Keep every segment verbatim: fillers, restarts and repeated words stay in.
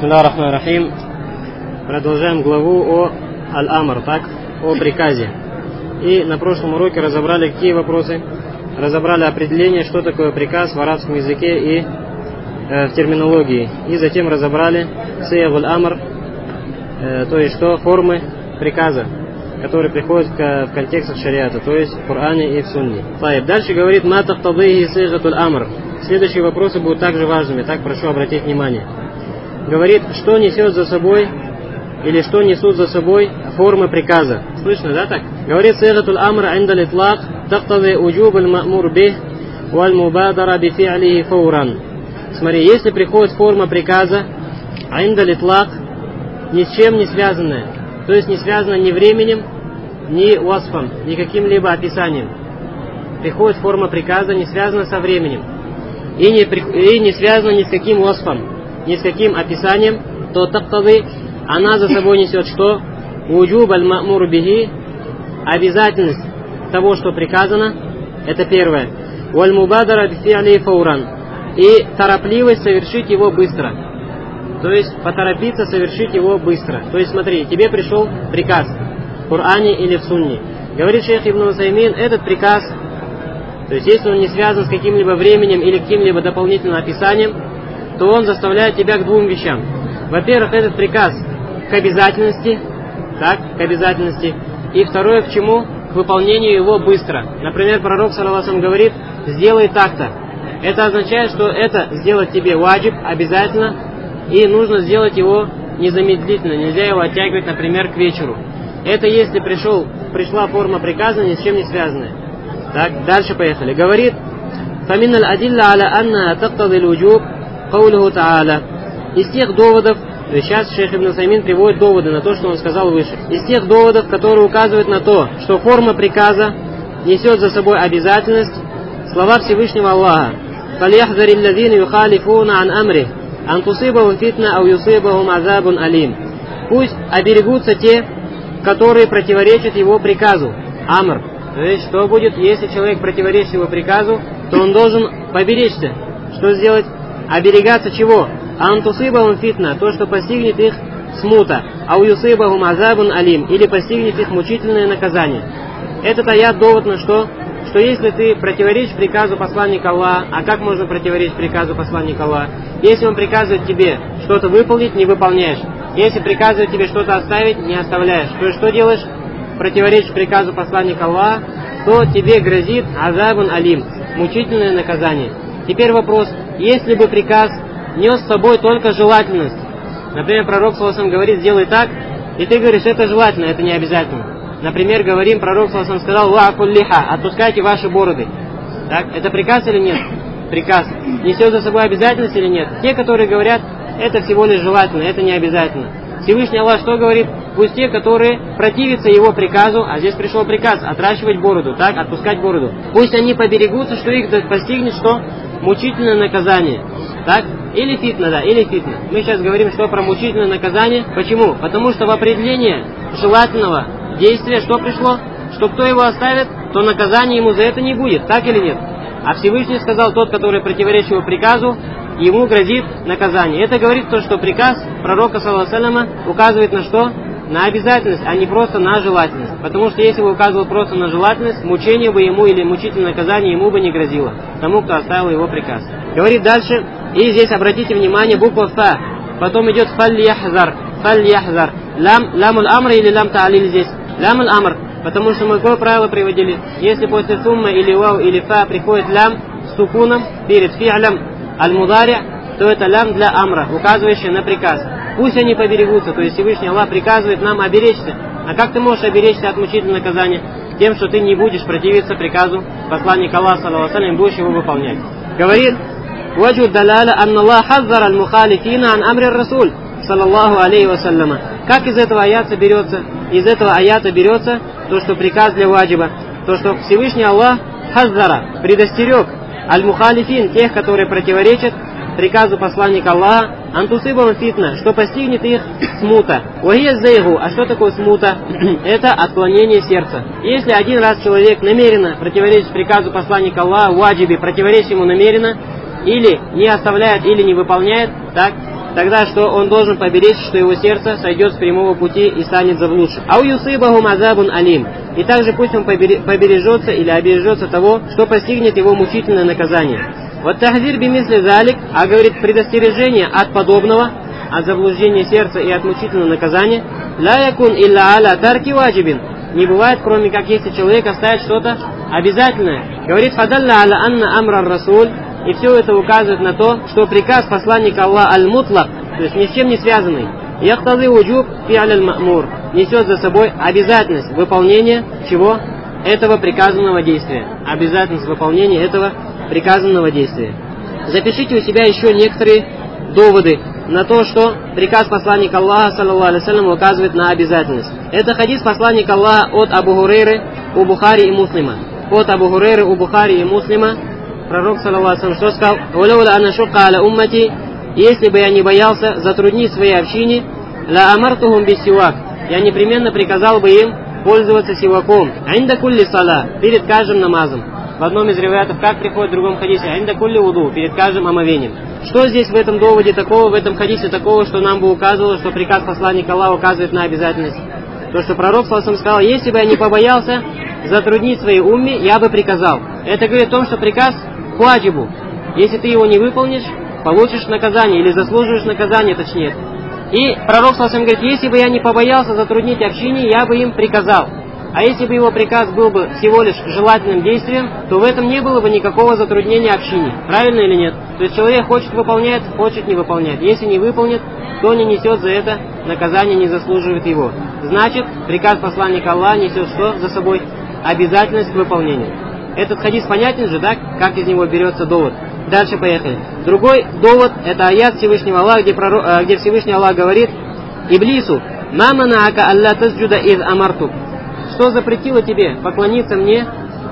Бисмиллахи рахмани рахим. Продолжаем главу о аль-амр, так, о приказе. И на прошлом уроке разобрали какие вопросы? Разобрали определение, что такое приказ в арабском языке и э, в терминологии. И затем разобрали сияг аль-амр, э, то есть что формы приказа, которые приходят в, в контекстах шариата, то есть в Коране и в Сунне. Дальше говорит ма тахтадихи сигат аль-амр. Следующие вопросы будут также важными, так прошу обратить внимание. Говорит, что несет за собой или что несут за собой формы приказа. Слышно, да, так? Говорит, сигатуль амр инда литлак тахтади уджуб аль-ма'мур бих валь мубадара бифи'лихи фауран. Смотри, если приходит форма приказа инда литлак, ни с чем не связанная, то есть не связана ни временем, ни васфом, ни каким-либо описанием. Приходит форма приказа, не связана со временем и не, и не связана ни с каким васфом, ни с каким описанием, то тактады, она за собой несет что? Уджуб аль-ма'мур бихи, обязательность того, что приказано, это первое. Валь мубадара бифи'лихи фауран, и торопливость совершить его быстро. То есть поторопиться совершить его быстро. То есть смотри, тебе пришел приказ в Коране или в Сунне. Говорит шейх Ибн Усаймин, этот приказ, то есть если он не связан с каким-либо временем или каким-либо дополнительным описанием, то он заставляет тебя к двум вещам. Во-первых, этот приказ к обязательности, так, к обязательности. И второе, к чему? К выполнению его быстро. Например, пророк, саллаллаху алейхи ва саллям, говорит, сделай так-то. Это означает, что это сделать тебе ваджиб, обязательно, и нужно сделать его незамедлительно. Нельзя его оттягивать, например, к вечеру. Это если пришел, пришла форма приказа, ни с чем не связанная. Так, дальше поехали. Говорит, فَمِنَ الْأَدِلَّ عَلَى أَنَّ تَقْتَضِي الْوُجُوبِ قَوْلُهُ تَعَالَى. Из тех доводов, то есть сейчас шейх Ибн Усаймин приводит доводы на то, что он сказал выше. Из тех доводов, которые указывают на то, что форма приказа несет за собой обязательность, слова Всевышнего Аллаха. فَلْيَحْذَرِ الَّذِينَ يُخَالِفُونَ عَنْ أَمْرِهِ أَنْ تُصِيبَهُمْ فِتْنَةٌ أَوْ يُصِيبَهُمْ عَذَابٌ أَلِيمٌ. Пусть оберегутся те, которые противоречат его приказу. Амр. То есть, что будет, если человек противоречит его приказу, то он должен поберечься. Что сделать? Оберегаться чего? Антусыбахум фитна, то, что постигнет их смута. Ау юсыбахум азабун алим, или постигнет их мучительное наказание. Этот аят довод на что? Что если ты противоречишь приказу посланника Аллаха, а как можно противоречить приказу посланника Аллаха? Если он приказывает тебе что-то выполнить, не выполняешь. Если приказывает тебе что-то оставить, не оставляешь. То есть что делаешь? Противоречишь приказу посланника Аллаха, то тебе грозит азабун алим, мучительное наказание. Теперь вопрос, если бы приказ нес с собой только желательность, например, пророк саллаллаху алейхи ва саллям говорит, сделай так, и ты говоришь, это желательно, это не обязательно. Например, говорим, пророк саллаллаху алейхи ва саллям сказал, ва куллиха, отпускайте ваши бороды. Так, это приказ или нет? Приказ. Несет за собой обязательность или нет? Те, которые говорят, это всего лишь желательно, это не обязательно. Всевышний Аллах что говорит? Пусть те, которые противятся его приказу, а здесь пришел приказ отращивать бороду, так, отпускать бороду, пусть они поберегутся, что их постигнет что? Мучительное наказание. Так? Или фитна, да, или фитна. Мы сейчас говорим, что про мучительное наказание. Почему? Потому что в определение желательного действия что пришло? Что кто его оставит, то наказание ему за это не будет. Так или нет? А Всевышний сказал, тот, который противоречит его приказу, ему грозит наказание. Это говорит то, что приказ пророка, саллаллаху алейхи ва саллям, указывает на что? На обязательность, а не просто на желательность. Потому что если бы указывал просто на желательность, мучение бы ему или мучительное наказание ему бы не грозило. Тому, кто оставил его приказ. Говорит дальше, и здесь обратите внимание, буква фа. Потом идет фаль-яхзар. Фаль-яхзар. Лам, лямуль амр или лям та'алиль здесь? Лямуль амр. Потому что мы какое правило приводили? Если после сумма или вау или фа приходит лям с сукуном перед фи'лям аль-мудари, то это лям для амра, указывающий на приказ. Пусть они поберегутся, то есть Всевышний Аллах приказывает нам оберечься. А как ты можешь оберечься от мучительного наказания? Тем, что ты не будешь противиться приказу посланника Аллаха, саллаллаху алейхи ва саллям, будешь его выполнять. Говорит, ваджу далаля анна Аллах хаззар аль-мухалифина ан амри расуль, саллаллаху алейхи ва салляма. Как из этого аята берется? Из этого аята берется то, что приказ для ваджиба, то, что Всевышний Аллах хаззара, предостерег аль-мухалифин, тех, которые противоречат приказу посланника Аллаха, антусыбам фитна, что постигнет их смута. Вахия зейгу, а что такое смута? Это отклонение сердца. Если один раз человек намеренно противоречит приказу посланника Аллаха, ваджибе, противоречит ему намеренно, или не оставляет, или не выполняет, так, тогда что он должен поберечь, что его сердце сойдет с прямого пути и станет заблудшим. Ау юсыбахум азабун алим. И также пусть он побережется или обережется того, что постигнет его мучительное наказание. Вот тахзир бимисли залик, а говорит предостережение от подобного, от заблуждения сердца и от мучительного наказания, ла якун илля аля тарки ваджибин. Не бывает, кроме как если человек оставит что-то обязательное. Говорит фадалла аля анна амра расуль. И все это указывает на то, что приказ посланника Аллаха аль-мутлак, то есть ни с чем не связанный, яхтазы уджуб фи'аль аль-ма'мур, несет за собой обязательность выполнения чего? Этого приказанного действия. Обязательность выполнения этого приказанного действия. Запишите у себя еще некоторые доводы на то, что приказ посланника Аллаха, саллаллаху алейхи вассалям, указывает на обязательность. Это хадис посланника Аллаха от Абу Хурейры у Бухари и Муслима. От Абу Хурейры у Бухари и Муслима пророк, саллаллаху алейхи вассалям, что сказал: «Валаула ана шукка аля уммати», если бы я не боялся затруднить своей общине, ла амартухум биссивак, я непременно приказал бы им пользоваться сиваком, инда кулли сала, перед каждым намазом. В одном из риваятов как приходит, в другом хадисе, инда кулли вуду, перед каждым омовением. Что здесь в этом доводе такого, в этом хадисе такого, что нам бы указывало, что приказ посланника Аллаха указывает на обязательность? То, что пророк, саллаллаху алейхи вассалям, сказал: если бы я не побоялся затруднить своей умме, я бы приказал. Это говорит о том, что приказ ваджибу. Если ты его не выполнишь, получишь наказание, или заслуживаешь наказание, точнее. И пророк, саллаллаху алейхи вассалям, говорит: если бы я не побоялся затруднить общине, я бы им приказал. А если бы его приказ был бы всего лишь желательным действием, то в этом не было бы никакого затруднения общине. Правильно или нет? То есть человек хочет выполнять, хочет не выполнять. Если не выполнит, то не несет за это наказание, не заслуживает его. Значит, приказ посланника Аллаха несет что за собой? Обязательность к выполнению. Этот хадис понятен же, да? Как из него берется довод? Дальше поехали. Другой довод — это аят Всевышнего Аллаха, где, пророк, где Всевышний Аллах говорит Иблису: «Ма манаака алла тасджуда из амартук». Что запретило тебе поклониться мне,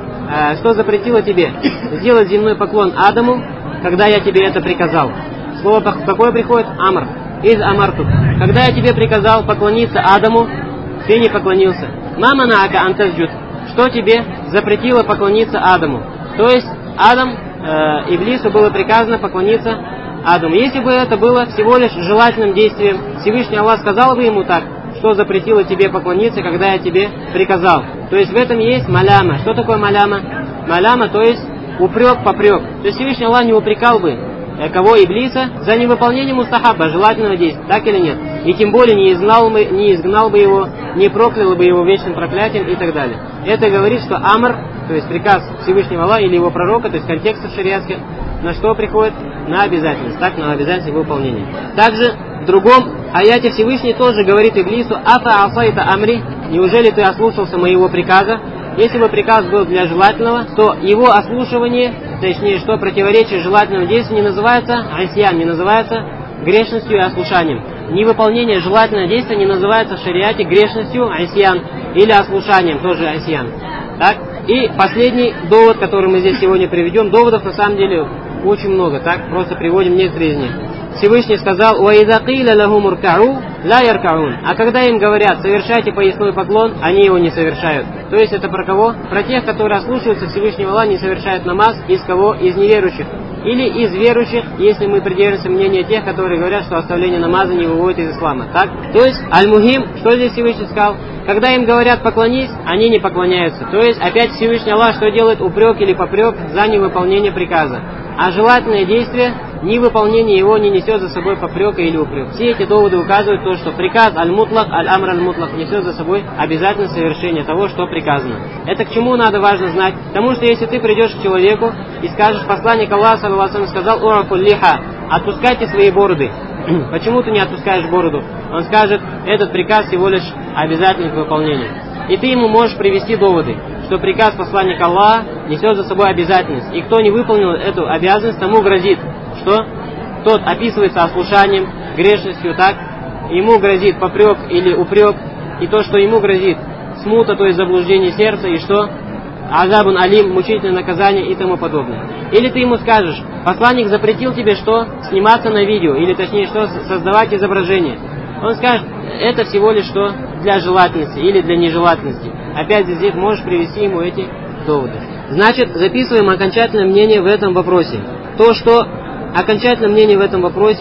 э, что запретило тебе сделать земной поклон Адаму, когда я тебе это приказал? Слово какое приходит? Амр. Из амартук. Когда я тебе приказал поклониться Адаму, ты не поклонился. Ма манаака ан тасджуд. Что тебе запретило поклониться Адаму? То есть Адам, э, Иблису было приказано поклониться Адаму. Если бы это было всего лишь желательным действием, Всевышний Аллах сказал бы ему так: что запретило тебе поклониться, когда я тебе приказал. То есть в этом есть маляма. Что такое маляма? Маляма, то есть упрек, попрек. То есть Всевышний Аллах не упрекал бы э, кого? Иблиса за невыполнение мустахаба, желательного действия. Так или нет? И тем более не изгнал бы, не изгнал бы его, не проклял бы его вечным проклятием и так далее. Это говорит, что амр, то есть приказ Всевышнего Аллаха или его пророка, то есть контекст шариатский, на что приходит? На обязательность. Так, на обязательность выполнения. Также в другом аяте Всевышний тоже говорит Иблису: «Афа асайта амри», неужели ты ослушался моего приказа? Если бы приказ был для желательного, то его ослушивание, точнее, что противоречие желательному действию, не называется айсиян, не называется грешностью и ослушанием. Невыполнение желательного действия не называется в шариате грешностью, айсиян, или ослушанием, тоже айсиян. Так? И последний довод, который мы здесь сегодня приведем, доводов на самом деле очень много, так? Просто приводим некоторые из них. Всевышний сказал: «Уаиза киля лахум уркау ла яркаун». А когда им говорят: совершайте поясной поклон, они его не совершают. То есть это про кого? Про тех, которые ослушаются Всевышнего Аллаха, не совершают намаз. Из кого? Из неверующих. Или из верующих, если мы придерживаемся мнения тех, которые говорят, что оставление намаза не выводит из ислама. Так? То есть, аль-мухим, что здесь Всевышний сказал? Когда им говорят поклонись, они не поклоняются. То есть, опять Всевышний Аллах что делает? Упрек или попрек за невыполнение приказа. А желательное действие, невыполнение его не несет за собой попрека или упрек. Все эти доводы указывают то, что приказ аль-мутлак, аль-амр аль-мутлак несет за собой обязательное совершение того, что приказано. Это к чему надо важно знать? Потому что если ты придешь к человеку и скажешь: посланник Аллаха, саллаллаху алейхи вассалям, сказал: «Урафуль лиха», отпускайте свои бороды. Почему ты не отпускаешь бороду? Он скажет: этот приказ всего лишь обязательный к выполнению. И ты ему можешь привести доводы, что приказ посланника Аллаха несет за собой обязательность. И кто не выполнил эту обязанность, тому грозит, что тот описывается ослушанием, грешностью, так? Ему грозит попрек или упрек. И то, что ему грозит смута, то есть заблуждение сердца, и что? Азабун алим, мучительное наказание и тому подобное. Или ты ему скажешь: посланник запретил тебе что? Сниматься на видео, или точнее что? Создавать изображение. Он скажет: это всего лишь что? Для желательности или для нежелательности. Опять здесь можешь привести ему эти доводы. Значит, записываем окончательное мнение в этом вопросе. То, что окончательное мнение в этом вопросе, то,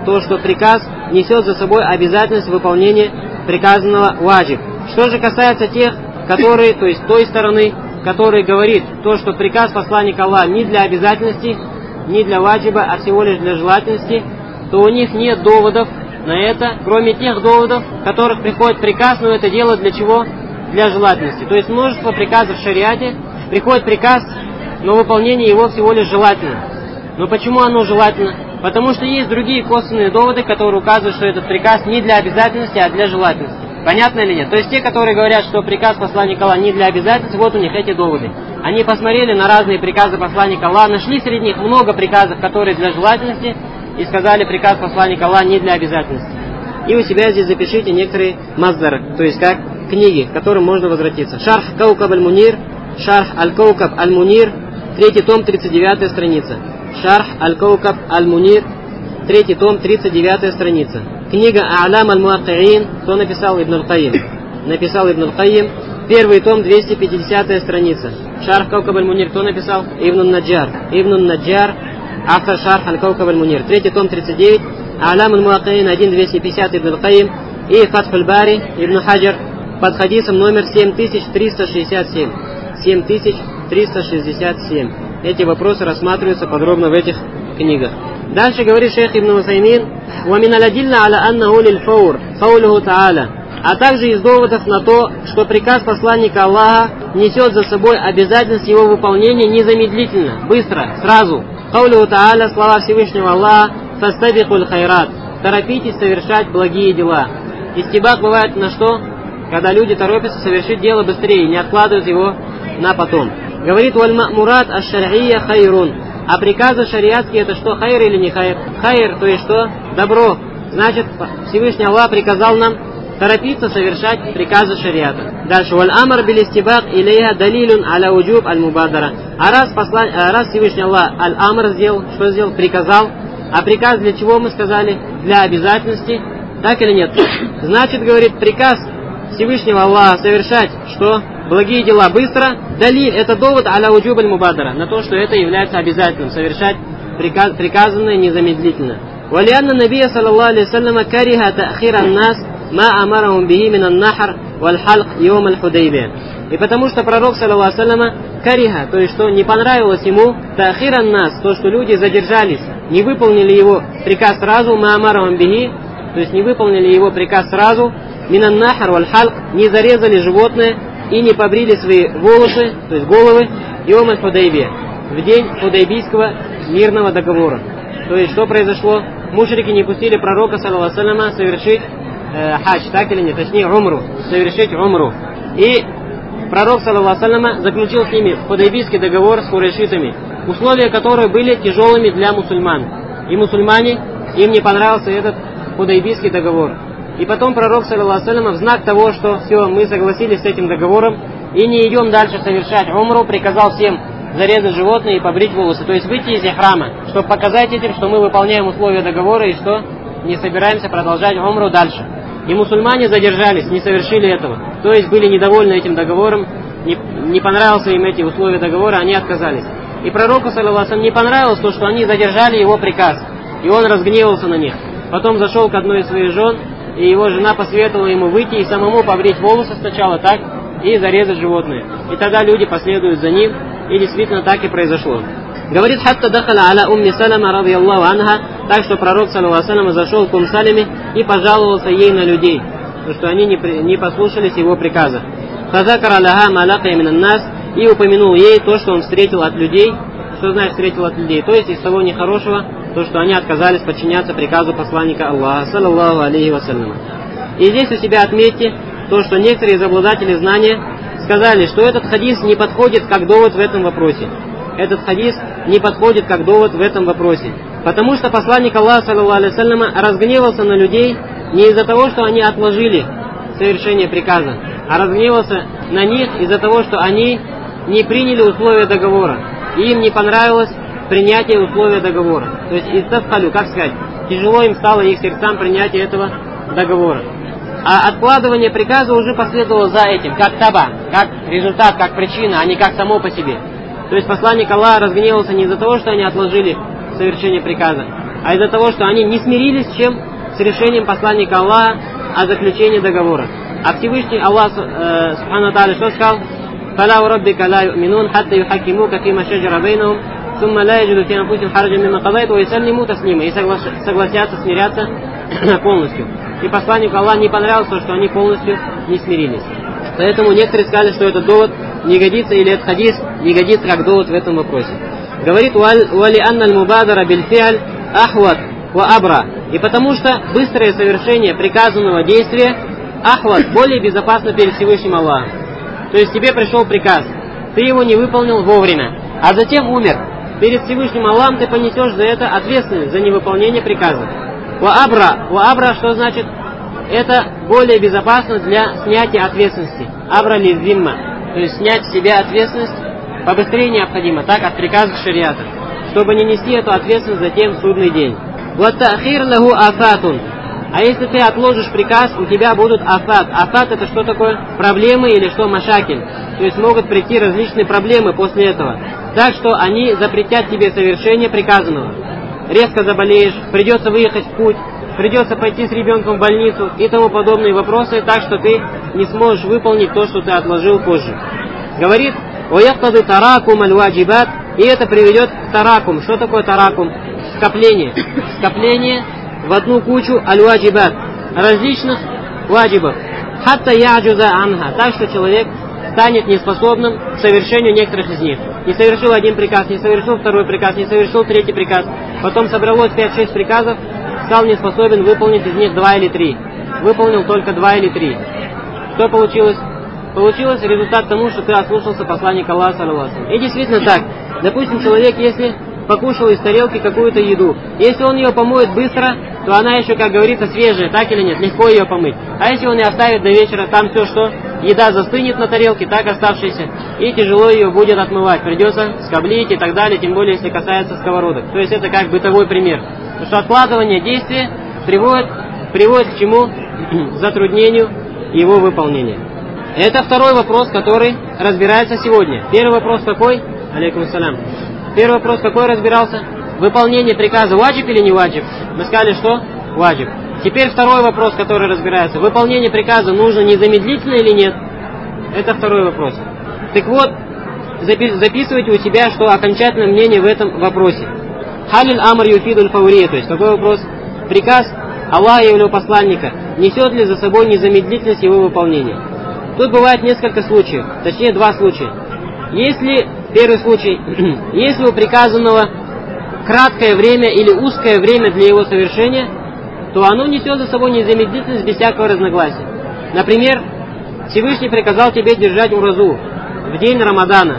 то, что приказ несет за собой обязательность выполнения приказанного ваджиб. Что же касается тех, которые, то есть той стороны, который говорит то, что приказ посланника Аллаха не для обязательности, не для ваджиба, а всего лишь для желательности, то у них нет доводов на это, кроме тех доводов, в которых приходит приказ, но это дело для чего? Для желательности. То есть множество приказов в шариате, приходит приказ, но выполнение его всего лишь желательно. Но почему оно желательно? Потому что есть другие косвенные доводы, которые указывают, что этот приказ не для обязательности, а для желательности. Понятно или нет? То есть те, которые говорят, что приказ посланника Аллаха не для обязательности, вот у них эти доводы. Они посмотрели на разные приказы посланника Аллаха, нашли среди них много приказов, которые для желательности, и сказали, приказ посланника Аллаха не для обязательности. И у себя здесь запишите некоторые маздары, то есть как книги, к которым можно возвратиться. Шарх Каукаб аль-Мунир, Шарх аль-Каукаб аль-Мунир, третий том, тридцать девятая страница. Шарх аль-Каукаб аль-Мунир, третий том, тридцать девятая страница. Книга А'лам аль-Муаккиин, кто написал? Ибн аль-Кайим. Написал Ибн аль-Кайим, первый том, двести пятидесятая страница. Шарх Каукаб аль-Мунир, кто написал? Ибн аль-Наджар. Ибн аль-Наджар, автор Шарх аль-Каукаб аль-Мунир, третий том, тридцать девять. А'лам аль-Муаккиин, один двести пятьдесят, Ибн аль-Кайим. И Фатх аль-Бари, Ибн Хаджар, под хадисом номер семь тысяч триста шестьдесят семь. семь тысяч триста шестьдесят семь. Эти вопросы рассматриваются подробно в этих книгах. Дальше говорит шейх Ибн Усаймин: وَمِنَ الْأَدِلَّةِ عَلَى أَنَّهُ لِلْفَوْرِ قَوْلُهُ تَعَالَى. А также из доводов на то, что приказ посланника Аллаха несет за собой обязательность его выполнения незамедлительно, быстро, сразу. قَوْلُهُ تَعَالَى, слова Всевышнего Аллаха: فَاسْتَبِقُوا الْخَيْرَاتِ. Торопитесь совершать благие дела. Истибак бывает на что? Когда люди торопятся совершить дело быстрее, не откладывают его на потом. Говорит: «Валь-ма'мурат аш-шар'ия хайрун». А приказы шариатские это что, хайр или не хайр? Хайр, то есть что? Добро. Значит, Всевышний Аллах приказал нам торопиться совершать приказы шариата. Дальше. «Валь-амар билистибак илейха далилун аля уджуб аль-мубадара». А раз, послан... а раз Всевышний Аллах аль-амр сделал, что сделал? Приказал. А приказ для чего мы сказали? Для обязательности. Так или нет? Значит, говорит, приказ Всевышнего Аллаха совершать что? Благие дела быстро. Далиль, это довод аля уджуб аль-мубадара, на то, что это является обязательным, совершать приказ, приказанное незамедлительно. Валианна набия саллаллаху алейхи вассаляма кариха та'хир ан-нас ма амарахум бихи мин ан-нахр валь-халq йом аль-худайбия. И потому что пророк саллаллаху алейхи вассаляма кариха, то есть что не понравилось ему та'хир ан-нас, то, что люди задержались, не выполнили его приказ сразу, ма амарахум бихи, то есть не выполнили его приказ сразу, мин ан-нахр валь-халq, не зарезали животное и не побрили свои волосы, то есть головы, йом аль-худайбия, в день худайбийского мирного договора. То есть что произошло? Мушрики не пустили пророка саллаллаху алейхи вассаляма совершить э, хадж, так или нет, точнее умру, совершить умру. И пророк саллаллаху алейхи вассаляма заключил с ними худайбийский договор с курайшитами, условия которые были тяжелыми для мусульман. И мусульмане, им не понравился этот худайбийский договор. И потом пророк саллаллаху алейхи вассаляма в знак того, что все, мы согласились с этим договором и не идем дальше совершать умру, приказал всем зарезать животное и побрить волосы, то есть выйти из ихрама, чтобы показать этим, что мы выполняем условия договора и что не собираемся продолжать умру дальше. И мусульмане задержались, не совершили этого, то есть были недовольны этим договором, не, не понравился им эти условия договора, они отказались. И пророку саллаллаху алейхи вассалям не понравилось то, что они задержали его приказ, и он разгневался на них. Потом зашел к одной из своих жен, и его жена посоветовала ему выйти и самому побрить волосы сначала так, и зарезать животное. И тогда люди последуют за ним, и действительно так и произошло. Говорит: «Хатта дахала аля умми Салама радiyallahu анха», так что пророк саллаллаху алейхи вассалям зашел к Ум Салиме и пожаловался ей на людей, потому что они не, не послушались его приказа. «Фазакара лаха ма лакия минан нас», и упомянул ей то, что он встретил от людей. Что значит встретил от людей? То есть из того нехорошего, то, что они отказались подчиняться приказу посланника Аллаха саллаллаху алейхи вассалям. И здесь у себя отметьте то, что некоторые из обладателей знания сказали, что этот хадис не подходит как довод в этом вопросе. Этот хадис не подходит как довод в этом вопросе. Потому что посланник Аллаха саллаллаху алейхи вассалям разгневался на людей не из-за того, что они отложили совершение приказа, а разгневался на них из-за того, что они не приняли условия договора. И им не понравилось принятие условия договора. То есть истафхалю, как сказать, тяжело им стало их сердцам принятие этого договора. А откладывание приказа уже последовало за этим, как таба, как результат, как причина, а не как само по себе. То есть посланник Аллаха разгневался не из-за того, что они отложили совершение приказа, а из-за того, что они не смирились с чем? С решением посланника Аллаха о заключении договора. А Всевышний Аллах э, Субхану Тааля что сказал? «Фала ураббика ла ю'минун, хатта юхакимука фима шаджара бейнахум, сумма ла яджиду фи анфусихим хараджан мимма кадайта ва юсаллиму таслима». И согласятся смиряться полностью. И посланнику Аллаха не понравилось, что они полностью не смирились. Поэтому некоторые сказали, что этот довод не годится, или этот хадис не годится как довод в этом вопросе. Говорит: «Уали анна аль-мубадара биль-фиаль ахват ва абра». И потому что быстрое совершение приказанного действия ахват более безопасно перед Всевышним Аллахом. То есть тебе пришел приказ, ты его не выполнил вовремя, а затем умер. Перед Всевышним Аллахом ты понесешь за это ответственность, за невыполнение приказа. Ва абра. Ва абра что значит? Это более безопасно для снятия ответственности. Абра ли зимма. То есть снять с себя ответственность побыстрее необходимо, так, от приказов шариата, чтобы не нести эту ответственность затем в судный день. Ва та'хир лаху афатун. А если ты отложишь приказ, у тебя будут афат. Афат это что такое? Проблемы или что? Машакиль. То есть могут прийти различные проблемы после этого. Так что они запретят тебе совершение приказанного. Резко заболеешь, придется выехать в путь, придется пойти с ребенком в больницу и тому подобные вопросы, так что ты не сможешь выполнить то, что ты отложил позже. Говорит: «Ояктады таракум аль-ваджибат». И это приведет к таракум. Что такое таракум? Скопление. Скопление в одну кучу аль-ваджибат, различных ваджибов. Хатта яджуза анха. Так что человек станет неспособным к совершению некоторых из них. Не совершил один приказ, не совершил второй приказ, не совершил третий приказ. Потом собралось пять-шесть приказов, стал не способен выполнить из них два или три. Выполнил только два или три. Что получилось? Получилось результат тому, что ты ослушался посланника Аллаха саллаллаху алейхи ва саллям. И действительно так. Допустим, человек, если покушал из тарелки какую-то еду, если он ее помоет быстро, то она еще, как говорится, свежая, так или нет, легко ее помыть. А если он ее оставит до вечера, там все, что еда застынет на тарелке, так оставшаяся, и тяжело ее будет отмывать, придется скоблить и так далее, тем более, если касается сковородок. То есть это как бытовой пример. Потому что откладывание действия приводит, приводит к чему? К затруднению его выполнения. Это второй вопрос, который разбирается сегодня. Первый вопрос какой? Алейкум ассалям. Первый вопрос какой разбирался? Выполнение приказа ваджиб или не ваджиб? Мы сказали, что ваджиб. Теперь второй вопрос, который разбирается. Выполнение приказа нужно незамедлительно или нет? Это второй вопрос. Так вот, записывайте у себя, что окончательное мнение в этом вопросе. Халиль амр юфидуль фаурия. То есть какой вопрос? Приказ Аллаха и его посланника несет ли за собой незамедлительность его выполнения? Тут бывает несколько случаев, точнее два случая. Если, первый случай, если у приказанного краткое время или узкое время для его совершения, то оно несет за собой незамедлительность без всякого разногласия. Например, Всевышний приказал тебе держать уразу в день Рамадана.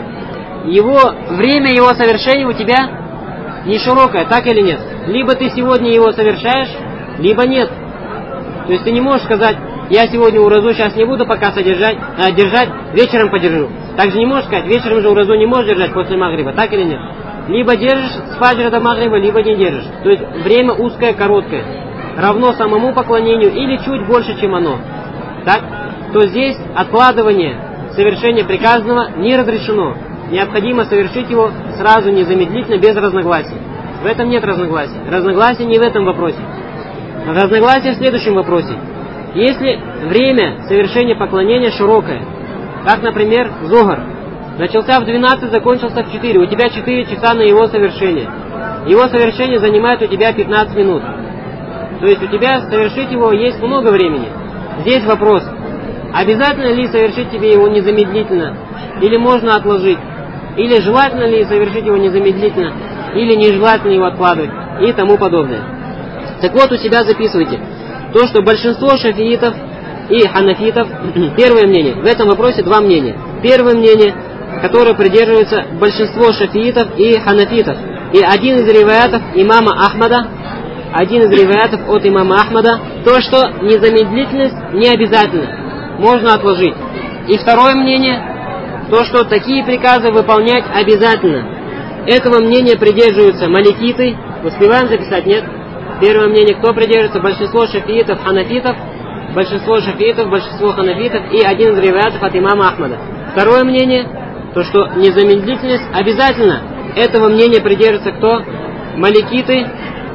Его, время его совершения у тебя не широкое, так или нет? Либо ты сегодня его совершаешь, либо нет. То есть ты не можешь сказать: я сегодня уразу сейчас не буду пока содержать, а, держать, вечером подержу. Также не можешь сказать: вечером же уразу не можешь держать после магриба, так или нет? Либо держишь с фаджра до магриба, либо не держишь. То есть время узкое, короткое, равно самому поклонению или чуть больше, чем оно. Так? То здесь откладывание совершения приказанного не разрешено. Необходимо совершить его сразу, незамедлительно, без разногласий. В этом нет разногласий. Разногласия не в этом вопросе. Разногласия в следующем вопросе. Если время совершения поклонения широкое, как, например, зохар, начался в двенадцать, закончился в четыре, у тебя четыре часа на его совершение. Его совершение занимает у тебя пятнадцать минут. То есть у тебя совершить его есть много времени. Здесь вопрос: обязательно ли совершить тебе его незамедлительно, или можно отложить, или желательно ли совершить его незамедлительно, или нежелательно его откладывать, и тому подобное. Так вот, у себя записывайте то, что большинство шафиитов и ханафитов, первое мнение, в этом вопросе два мнения. Первое мнение, которое придерживается большинство шафиитов и ханафитов, и один из риваятов имама Ахмада, один из риваятов от имама Ахмада, то, что незамедлительность не обязательно, можно отложить. И второе мнение, то, что такие приказы выполнять обязательно. Этого мнения придерживаются маликиты. Успеваем записать, нет? Первое мнение, кто придерживается? Большинство шафиитов, ханафитов, большинство шафиитов, большинство ханафитов и один из риваятов от имама Ахмада. Второе мнение, то, что незамедлительность обязательно. Этого мнения придерживаются кто? Маликиты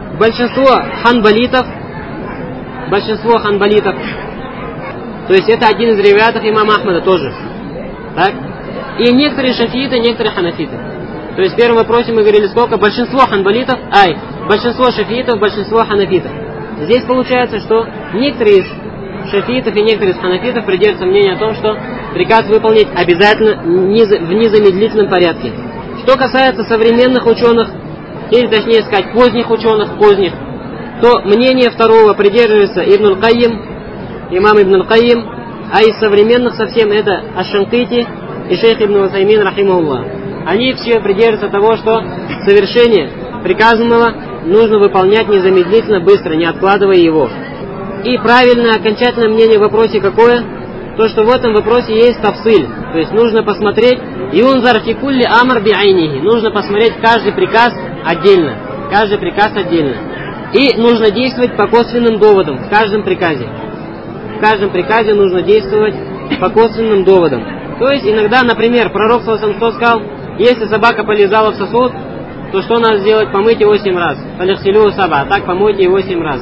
большинство ханбалитов, большинство ханбалитов, то есть это один из ревиатов имама Ахмада тоже, так? И некоторые шафииты, некоторые ханафиты. То есть в первом вопросе мы говорили сколько? Большинство ханбалитов, ай, большинство шафиитов, большинство ханафитов. Здесь получается, что некоторые из шафиитов и некоторые из ханафитов придерживаются мнения о том, что приказ выполнить обязательно в незамедлительном порядке. Что касается современных ученых, или точнее сказать поздних ученых, поздних, то мнение второго придерживается Ибн аль-Кайим, имам Ибн аль-Кайим, а из современных совсем это Аш-Шанкити и шейх Ибн Усаймин, рахимахуллах. Они все придерживаются того, что совершение приказанного нужно выполнять незамедлительно, быстро, не откладывая его. И правильное окончательное мнение в вопросе какое? То, что в этом вопросе есть тафсиль. То есть нужно посмотреть юнзар фи кулли амр биайнихи. Нужно посмотреть каждый приказ отдельно. Каждый приказ отдельно. И нужно действовать по косвенным доводам в каждом приказе. В каждом приказе нужно действовать по косвенным доводам. То есть иногда, например, пророк саллаллаху что сказал? Если собака полезала в сосуд, то что надо сделать? Помыть его семь раз. Фалихсилю саба. Так помойте его семь раз.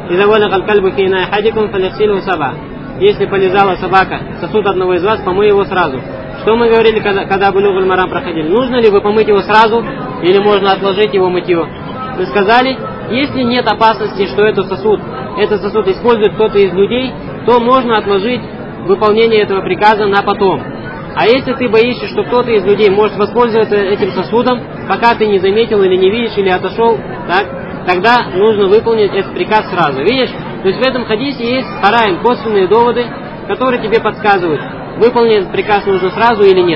Если полезала собака в сосуд одного из вас, помой его сразу. Что мы говорили, когда, когда Булугуль Марам проходили? Нужно ли вы помыть его сразу, или можно отложить его мытье? Мы сказали, если нет опасности, что этот сосуд, этот сосуд использует кто-то из людей, то можно отложить выполнение этого приказа на потом. А если ты боишься, что кто-то из людей может воспользоваться этим сосудом, пока ты не заметил или не видишь, или отошел, так, тогда нужно выполнить этот приказ сразу. Видишь? То есть в этом хадисе есть хараим, косвенные доводы, которые тебе подсказывают, выполнить этот приказ нужно сразу или нет.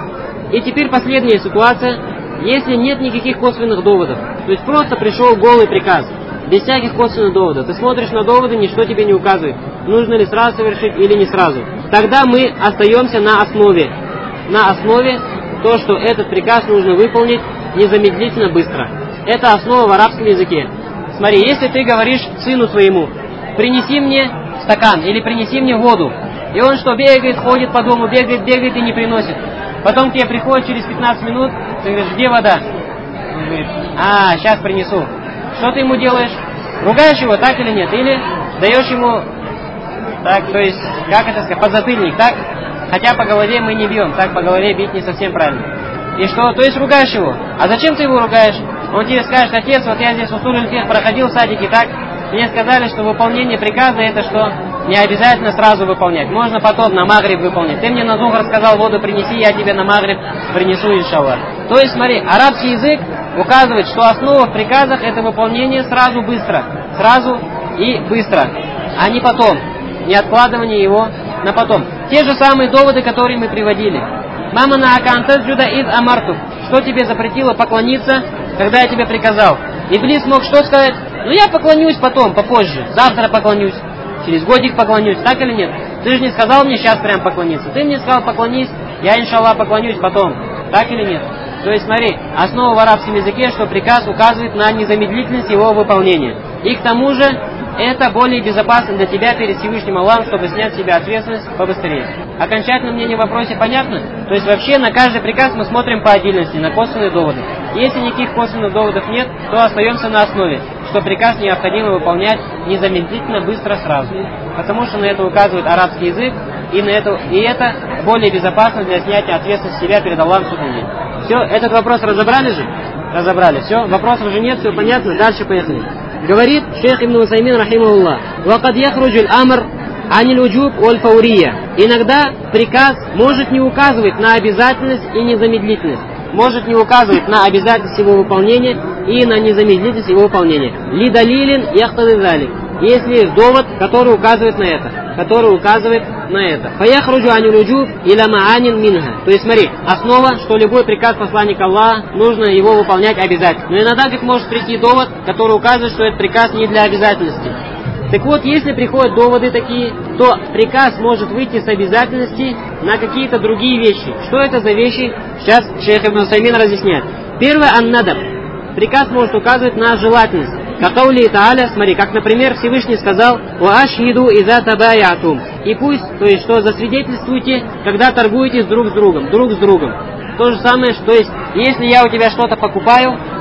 И теперь последняя ситуация, если нет никаких косвенных доводов. То есть просто пришел голый приказ, без всяких косвенных доводов. Ты смотришь на доводы, ничто тебе не указывает, нужно ли сразу совершить или не сразу. Тогда мы остаемся на основе. На основе то, что этот приказ нужно выполнить незамедлительно, быстро. Это основа в арабском языке. Смотри, если ты говоришь сыну своему, принеси мне стакан или принеси мне воду, и он что, бегает, ходит по дому, бегает, бегает и не приносит. Потом к тебе приходит через пятнадцать минут, ты говоришь, где вода? Он говорит, а, сейчас принесу. Что ты ему делаешь? Ругаешь его, так или нет? Или даешь ему, так, то есть, как это сказать, подзатыльник, так? Хотя по голове мы не бьем, так по голове бить не совсем правильно. И что? То есть ругаешь его. А зачем ты его ругаешь? Он тебе скажет, отец, вот я здесь в Усуль-аль-Фикх проходил в садике, так? Мне сказали, что выполнение приказа это что? Не обязательно сразу выполнять. Можно потом на магриб выполнить. Ты мне на зухр сказал, воду принеси, я тебе на магриб принесу, иншаллах. То есть, смотри, арабский язык указывает, что основа в приказах это выполнение сразу быстро. Сразу и быстро. А не потом. Не откладывание его на потом. Те же самые доводы, которые мы приводили. Мама на аканта джуда из амарту. Что тебе запретило поклониться, когда я тебе приказал? Иблис мог что сказать? Ну я поклонюсь потом, попозже. Завтра поклонюсь. Через годик поклонюсь. Так или нет? Ты же не сказал мне сейчас прям поклониться. Ты мне сказал поклонись. Я иншаллах поклонюсь потом. Так или нет? То есть смотри, основа в арабском языке, что приказ указывает на незамедлительность его выполнения. И к тому же это более безопасно для тебя перед Всевышним Аллахом, чтобы снять с себя ответственность побыстрее. Окончательно мнение в вопросе понятно? То есть вообще на каждый приказ мы смотрим по отдельности, на косвенные доводы. Если никаких косвенных доводов нет, то остаемся на основе, что приказ необходимо выполнять незамедлительно, быстро, сразу. Потому что на это указывает арабский язык, и, на это, и это более безопасно для снятия ответственности себя перед Аллахом в судный день. Все, этот вопрос разобрали же? Разобрали. Все, вопросов уже нет, все понятно, дальше поехали. Говорит шейх Ибн Усаймин, рахимахуллах, «Вакад яхруджу аль-амр аниль уджуб валь-фаурия». Иногда приказ может не указывать на обязательность и незамедлительность. Может не указывать на обязательность его выполнения и на незамедлительность его выполнения. Ли далилин яхтады залик. Если есть довод, который указывает на это, который указывает на это. Фаяхруджу аниль уджуб иля маанин минха. То есть смотри, основа, что любой приказ посланника Аллаха, нужно его выполнять обязательно. Но иногда как может прийти довод, который указывает, что этот приказ не для обязательности. Так вот, если приходят доводы такие, то приказ может выйти с обязательности на какие-то другие вещи. Что это за вещи? Сейчас шейх Ибн Усаймин разъясняет. Первое, ан-надаб. Приказ может указывать на желательность. Какаули Тааля, смотри, как, например, Всевышний сказал, «Уашхиду иза табаятум». И пусть, то есть, что засвидетельствуйте, когда торгуете друг с другом, друг с другом. То же самое, что есть, если я у тебя что-то покупаю,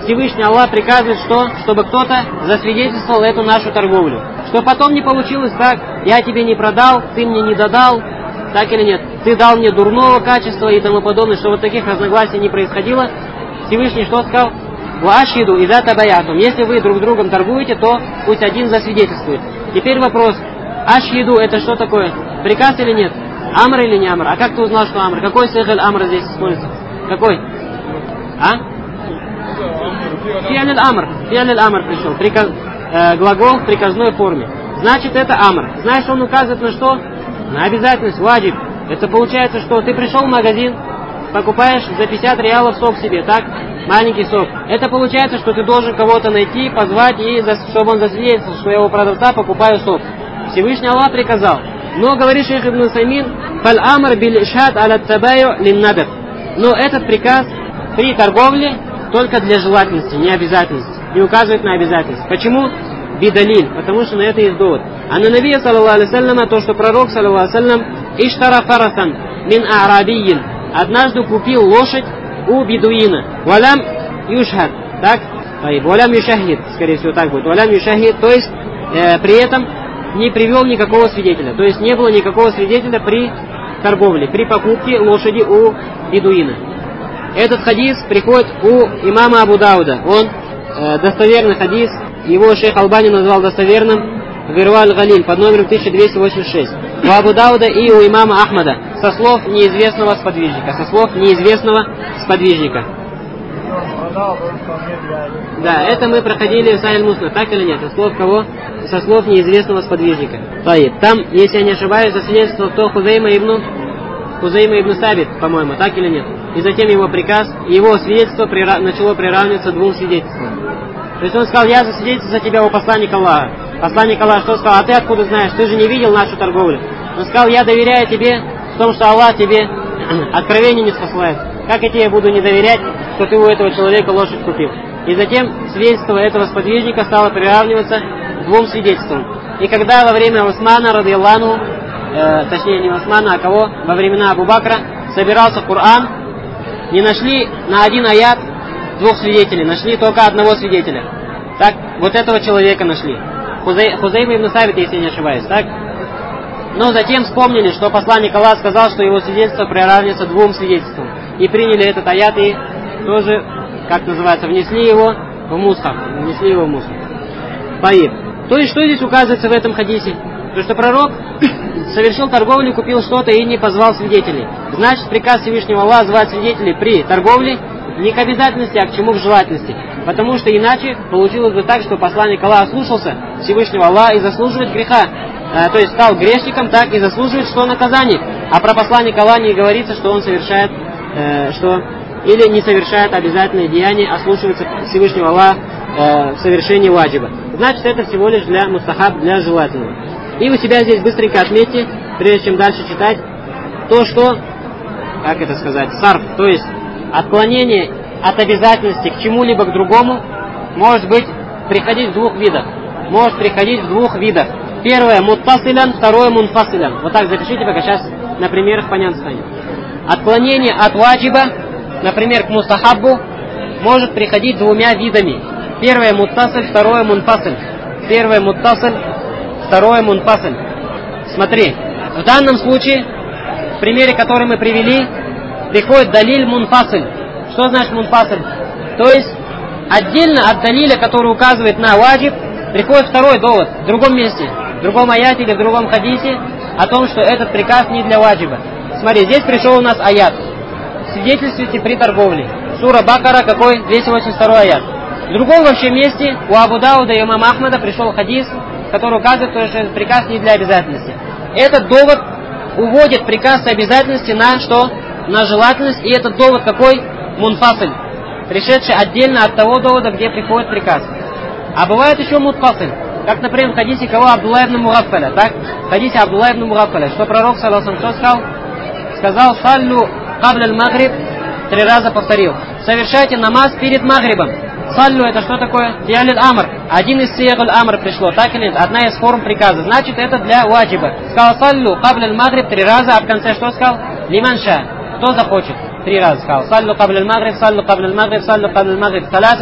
Всевышний Аллах приказывает, что, чтобы кто-то засвидетельствовал эту нашу торговлю. Что потом не получилось так, я тебе не продал, ты мне не додал, так или нет, ты дал мне дурного качества и тому подобное, что вот таких разногласий не происходило. Всевышний что сказал? Вашиду и за табаятум. Если вы друг с другом торгуете, то пусть один засвидетельствует. Теперь вопрос. Ашхиду это что такое? Приказ или нет? Амр или не амр? А как ты узнал, что амр? Какой сихаль амр здесь используется? Какой? А? Фиаль амр. Фиаль амр пришел. Приказ, э, глагол в приказной форме. Значит, это амр. Знаешь, он указывает на что? На обязательность, ваджиб. Это получается, что ты пришел в магазин, покупаешь за пятьдесят реалов сок себе, так? Маленький сок. Это получается, что ты должен кого-то найти, позвать, и чтобы он засвидетельствовал, что я у продавца покупаю сок. Всевышний Аллах приказал. Но, говорит шейх Ибн Усаймин, «Фаль амр биль ишхад аля табаю лин надр». Но этот приказ при торговле только для желательности, не обязательности. Не указывает на обязательность. Почему? Бидалиль. Потому что на это есть довод. А на Наби, саллаллаху алейхи саллям, то, что пророк, саллаллаху алейхи саллям, иштара фарасан мин а'рабийин, однажды купил лошадь у бедуина. Валям юшхад. Так? Валям юшахид. Скорее всего, так будет. Валям юшахид. То есть, э, при этом не привел никакого свидетеля. То есть, не было никакого свидетеля при торговле, при покупке лошади у бедуина. Этот хадис приходит у имама Абу Дауда. Он э, достоверный хадис. Его шейх Албани назвал достоверным в Ирваль Галиль под номером тысяча двести восемьдесят шесть. У Абу Дауда и у имама Ахмада со слов неизвестного сподвижника. Со слов неизвестного сподвижника. Да, это мы проходили в Сахих Муслим, так или нет? Со слов кого? Со слов неизвестного сподвижника. Там, если я не ошибаюсь, засвидетельствовал то Хузейма ибн Хузейма ибн Сабит, по-моему, так или нет? И затем его приказ, его свидетельство прира... начало приравниваться двум свидетельствам. То есть он сказал, я засвидетельствую за тебя у посланника Аллаха. Посланник Аллаха что сказал? А ты откуда знаешь? Ты же не видел нашу торговлю. Он сказал, я доверяю тебе в том, что Аллах тебе откровение не спасает. Как я тебе буду не доверять, что ты у этого человека лошадь купил? И затем свидетельство этого сподвижника стало приравниваться двум свидетельствам. И когда во время Усмана, радийаллаху, э, точнее не Усмана, а кого? Во времена Абу Бакра собирался Коран, не нашли на один аят двух свидетелей, нашли только одного свидетеля. Так, вот этого человека нашли. Хузей, Хузейма ибн Сабит, если не ошибаюсь, так? Но затем вспомнили, что посланник Аллаха сказал, что его свидетельство приравнивается двум свидетельствам. И приняли этот аят и тоже, как называется, внесли его в мусхаф. Внесли его в мусхаф. Поим. То есть, что здесь указывается в этом хадисе? То, что пророк совершил торговлю, купил что-то и не позвал свидетелей. Значит, приказ Всевышнего Аллаха звать свидетелей при торговле не к обязательности, а к чему? К желательности. Потому что иначе получилось бы так, что посланник Аллаха слушался Всевышнего Аллаха и заслуживает греха. А, то есть стал грешником, так и заслуживает что наказание. А про посланника Аллаха не говорится, что он совершает, э, что или не совершает обязательные деяния, а слушается Всевышнего Аллаха э, в совершении ваджиба. Значит, это всего лишь для мустахаб, для желательного. И у себя здесь быстренько отметьте, прежде чем дальше читать, то, что, как это сказать, сарф, то есть отклонение от обязательности к чему-либо к другому может быть приходить в двух видах. Может приходить в двух видах. Первое муттасилян, второе мунфасилян. Вот так запишите, пока сейчас на примерах понятно станет. Отклонение от ваджиба, например, к мустахаббу, может приходить двумя видами. Первое муттасиль, второе мунфасиль. Первое муттасиль, второе мунфасиль. Смотри, в данном случае, в примере, который мы привели, приходит далиль мунфасиль. Что значит мунфасиль? То есть, отдельно от далиля, который указывает на ваджиб, приходит второй довод в другом месте, в другом аяте или в другом хадисе, о том, что этот приказ не для ваджиба. Смотри, здесь пришел у нас аят. Свидетельствуйте при торговле. Сура Бакара, какой? двести восемьдесят второй аят. В другом вообще месте у Абу Дауда и имама Ахмада пришел хадис, который указывает, что этот приказ не для обязательности. Этот довод уводит приказ с обязательности на что? На желательность. И этот довод какой? Мунфасиль. Пришедший отдельно от того довода, где приходит приказ. А бывает еще мутфасиль. Как, например, в хадисе кого? Абдулла ибн Мугаффаля. Так? В хадисе Абдулла ибн Мугаффаля. Что пророк, саллаллаху алейхи ва саллям, сказал? Сказал, саллю кабля аль-магриб, три раза повторил. Совершайте намаз перед магрибом. Саллю это что такое? Фиаль амр. Один из сиягуль амр пришло, так или нет? Одна из форм приказа. Значит, это для ваджиба. Сказал саллю кабля аль-магриб три раза, а в конце что сказал? Лиманша. Кто захочет? Три раза сказал. Саллю кабля аль-магриб, саллю кабля аль-магриб, саллю кабля аль-магриб таласан.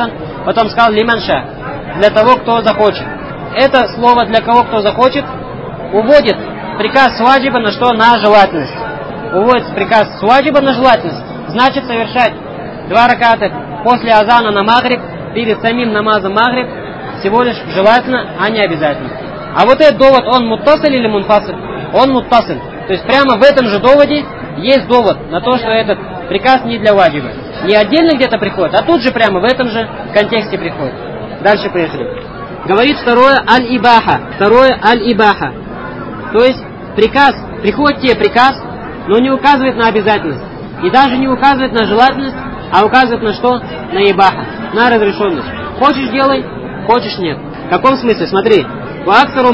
потом сказал лиманша, для того, кто захочет. Это слово для кого, кто захочет, уводит приказ с ваджиба на что? На желательность. Уводит приказ с ваджиба на желательность. Значит, совершать два раката после азана на магриб, перед самим намазом магриб, всего лишь желательно, а не обязательно. А вот этот довод, он муттасиль или мунфасиль? Он муттасиль. То есть прямо в этом же доводе есть довод на то, что этот приказ не для ваджиба. Не отдельно где-то приходит, а тут же прямо в этом же контексте приходит. Дальше поехали. Говорит второе аль-ибаха. Второе аль-ибаха. То есть приказ, приходит тебе приказ, но не указывает на обязательность. И даже не указывает на желательность, а указывает на что? На ибаха, на разрешенность. Хочешь делай, хочешь нет. В каком смысле? Смотри. В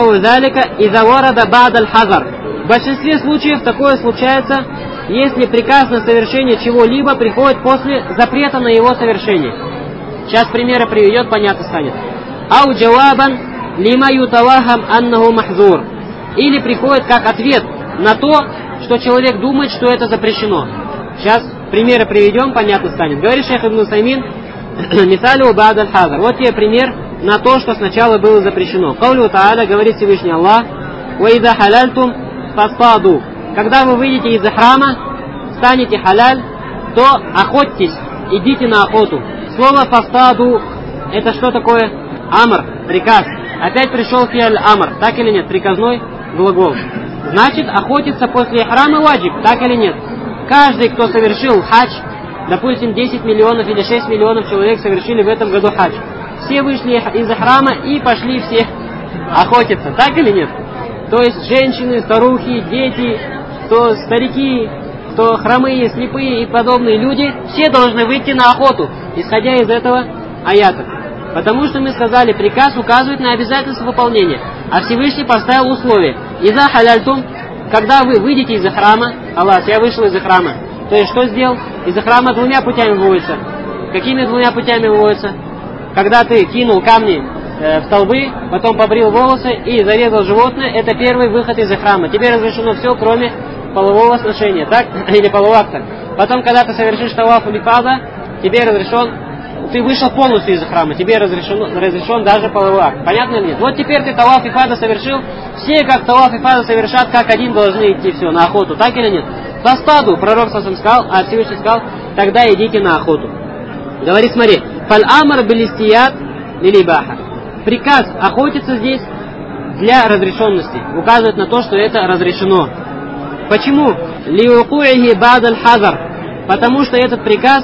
большинстве случаев такое случается, если приказ на совершение чего-либо приходит после запрета на его совершение. Сейчас примеры приведет, понятно станет. Ау джавабан лима ютавахам аннаху махзур. Или приходит как ответ на то, что человек думает, что это запрещено. Сейчас примеры приведем, понятно станет. Говорит шейх Ибн Усаймин, мисалю бад аль-хазар. Вот тебе пример на то, что сначала было запрещено. Каулю Тааля, говорит Всевышний Аллах, ва ида халяльтум фастаду. Когда вы выйдете из храма, станете халяль, то охотьтесь, идите на охоту. Слово фастаду, это что такое? Амр, приказ. Опять пришел фиаль амр, так или нет? Приказной глагол. Значит, охотиться после храма ваджиб, так или нет? Каждый, кто совершил хадж, допустим, десять миллионов или шесть миллионов человек совершили в этом году хадж. Все вышли из храма и пошли все охотиться, так или нет? То есть женщины, старухи, дети, то старики, то хромые, слепые и подобные люди, все должны выйти на охоту, исходя из этого аята. Потому что мы сказали, приказ указывает на обязательство выполнения, а Всевышний поставил условие. Иза халяльтум, когда вы выйдете из храма, Аллах, я вышел из храма, то есть что сделал? Из храма двумя путями выводится. Какими двумя путями выводится? Когда ты кинул камни э, в столбы, потом побрил волосы и зарезал животное, это первый выход из храма. Тебе разрешено все, кроме полового сношения, так? Или полового акта. Потом, когда ты совершишь таваф или фаза, тебе разрешен, ты вышел полностью из храма, тебе разрешен, разрешен даже половой акт. Понятно или нет? Вот теперь ты таваф и фаза совершил, все как таваф и фаза совершат, как один должны идти все на охоту, так или нет? По стаду, пророк сам сказал, а Всевышний сказал, тогда идите на охоту. Говорит, смотри, фаль амар билистият лилибаха. Приказ охотиться здесь для разрешенности, указывает на то, что это разрешено. Почему? Лиукуихи бадаль хазар. Потому что этот приказ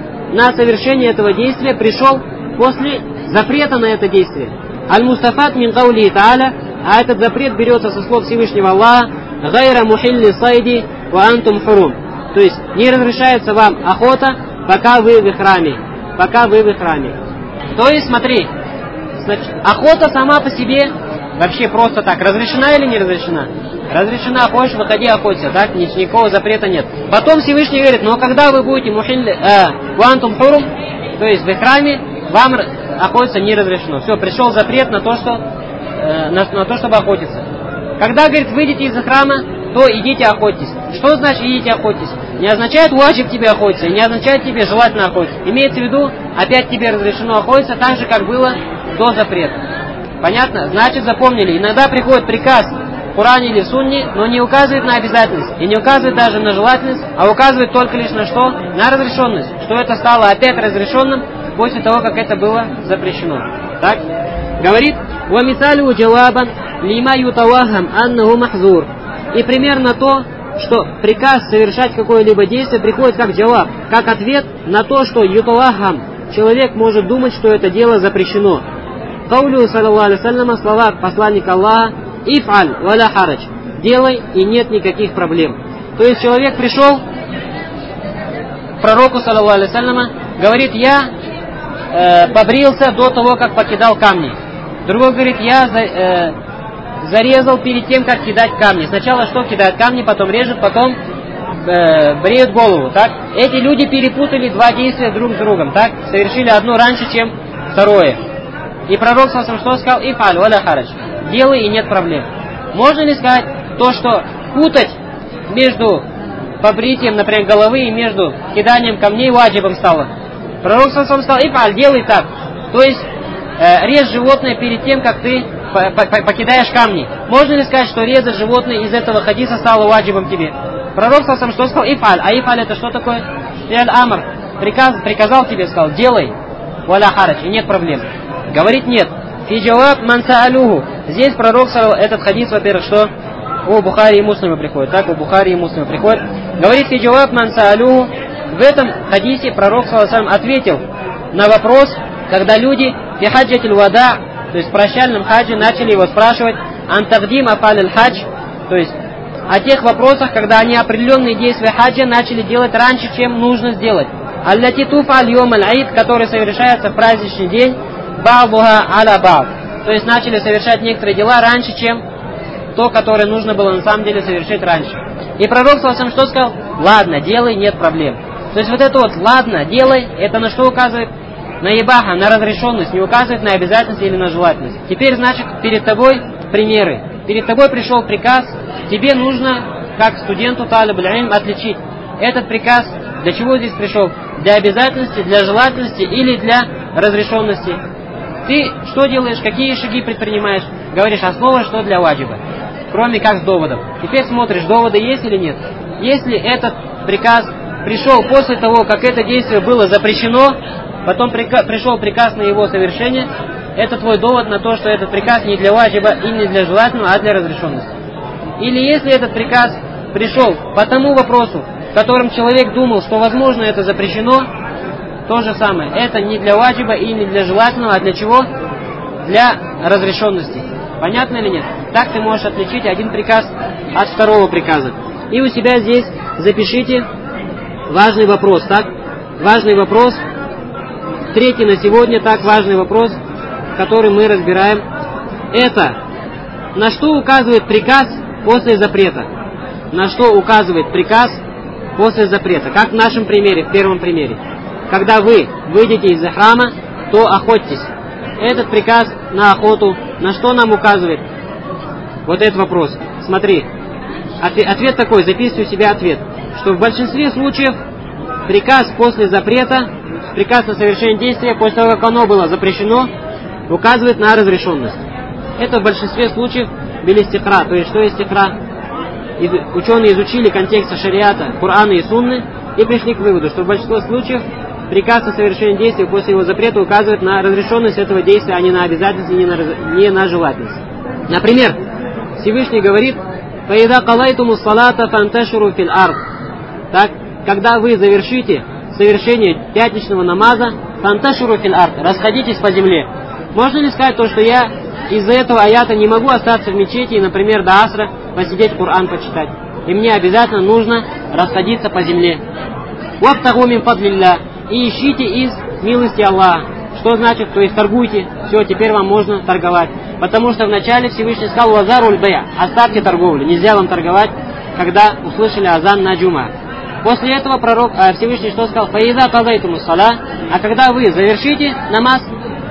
на совершение этого действия пришел после запрета на это действие. Аль-Мустафат мин каули та'аля, а этот запрет берется со слов Всевышнего Аллаха, гайра мухилли сайди ва антум хурум. То есть не разрешается вам охота, пока вы в храме. Пока вы в храме. То есть смотри, значит, охота сама по себе вообще просто так, разрешена или не разрешена? Разрешена, хочешь, выходи охотиться, так? Никакого запрета нет. Потом Всевышний говорит, но когда вы будете мухилли, э, вантум хурум, то есть в храме, вам охотиться не разрешено. Все, пришел запрет на то, что, э, на, на то, чтобы охотиться. Когда, говорит, выйдете из храма, то идите охотитесь. Что значит идите охотитесь? Не означает ваджиб тебе охотиться, не означает тебе желательно охотиться. Имеется в виду, опять тебе разрешено охотиться так же, как было до запрета. Понятно? Значит, запомнили, иногда приходит приказ в Коране или в Сунне, но не указывает на обязательность, и не указывает даже на желательность, а указывает только лишь на что? На разрешенность. Что это стало опять разрешенным после того, как это было запрещено. Так? Говорит, وَمِثَالُ جَوَابًا لِمَا يُتَوَهَّمْ أَنَّهُ مَحْذُورٌ. И примерно то, что приказ совершать какое-либо действие приходит как джаваб, как ответ на то, что ютавахам, человек может думать, что это дело запрещено. Каулю саллаллаху алейхи вассалям, слова посланника Аллаха, ифаль валя харадж, делай и нет никаких проблем. То есть человек пришел к пророку саллаллаху алейхи вассалям, говорит, я э, побрился до того, как покидал камни. Другой говорит, я за, э, зарезал перед тем, как кидать камни. Сначала что кидают камни, потом режут, потом э, бреют голову. Так? Эти люди перепутали два действия друг с другом. Так? Совершили одно раньше, чем второе. И пророк сам что сказал? Ифаль валя харадж. Делай и нет проблем. Можно ли сказать то, что путать между побритием, например, головы и между киданием камней ваджибом стало? Пророк саллаллаху сказал: ифаль, делай так. То есть э, режь животное перед тем, как ты покидаешь камни. Можно ли сказать, что резать животное из этого хадиса стало ваджибом тебе? Пророк саллаллаху что сказал? Ифаль. А ифаль это что такое? Фиаль амр. Приказ, приказал тебе, сказал: делай. Валя харадж. И нет проблем. Говорит: нет. Фи джаваб ман саалюху. Здесь пророк сказал, этот хадис, во-первых, что у Бухари и Муслима приходит. Так, у Бухари и Муслима приходит. Говорит: фи джаваб ман саалюху. В этом хадисе пророк саллаллаху ответил на вопрос, когда люди фи хаджатиль вада, то есть в прощальном хаджи, начали его спрашивать ан тагдим афаль хадж, то есть о тех вопросах, когда они определенные действия хаджа начали делать раньше, чем нужно сделать. Аллати туфаль йом аль-аид, который совершается в праздничный день, ба'духа аля ба'д. То есть начали совершать некоторые дела раньше, чем то, которое нужно было на самом деле совершить раньше. И пророк саллаллаху что сказал? Ладно, делай, нет проблем. То есть вот это вот ладно, делай, это на что указывает? На ибаха, на разрешенность, не указывает на обязательность или на желательность. Теперь, значит, перед тобой примеры. Перед тобой пришел приказ, тебе нужно, как студенту талиб аль-илм, отличить этот приказ, для чего здесь пришел? Для обязательности, для желательности или для разрешенности. Ты что делаешь, какие шаги предпринимаешь? Говоришь, основа, что для ваджиба, кроме как с доводом. Теперь смотришь, доводы есть или нет. Если этот приказ пришел после того, как это действие было запрещено, потом прика- пришел приказ на его совершение, это твой довод на то, что этот приказ не для ваджиба и не для желательного, а для разрешенности. Или если этот приказ пришел по тому вопросу, в котором человек думал, что возможно это запрещено, то же самое. Это не для ваджиба и не для желательного, а для чего? Для разрешенности. Понятно или нет? Так ты можешь отличить один приказ от второго приказа. И у себя здесь запишите важный вопрос, так? Важный вопрос. Третий на сегодня, так, важный вопрос, который мы разбираем. Это на что указывает приказ после запрета? На что указывает приказ после запрета? Как в нашем примере, в первом примере. Когда вы выйдете из ихрама, то охотьтесь. Этот приказ на охоту на что нам указывает? Вот этот вопрос. Смотри. Ответ такой, записывай у себя ответ. Что в большинстве случаев приказ после запрета, приказ на совершение действия, после того, как оно было запрещено, указывает на разрешенность. Это в большинстве случаев билистихра. То есть, что есть ихра? Ученые изучили контекст шариата, Корана и Сунны и пришли к выводу, что в большинстве случаев приказ на совершение действия после его запрета указывает на разрешенность этого действия, а не на обязательность и не на, не на желательность. Например, Всевышний говорит: «Фаида калайтуму салата фанташиру фил ард». Так, когда вы завершите совершение пятничного намаза, фанташиру фил ард, расходитесь по земле. Можно ли сказать то, что я из-за этого аята не могу остаться в мечети и, например, до асра посидеть Коран почитать? И мне обязательно нужно расходиться по земле. «Вабтагу мин фадлилля». И ищите из милости Аллаха. Что значит? То есть торгуйте. Все, теперь вам можно торговать. Потому что вначале Всевышний сказал: «Вазаруль бая». Оставьте торговлю. Нельзя вам торговать, когда услышали азан на джума. После этого пророк, а Всевышний что сказал? «Фаиза казайтуму сала». А когда вы завершите намаз,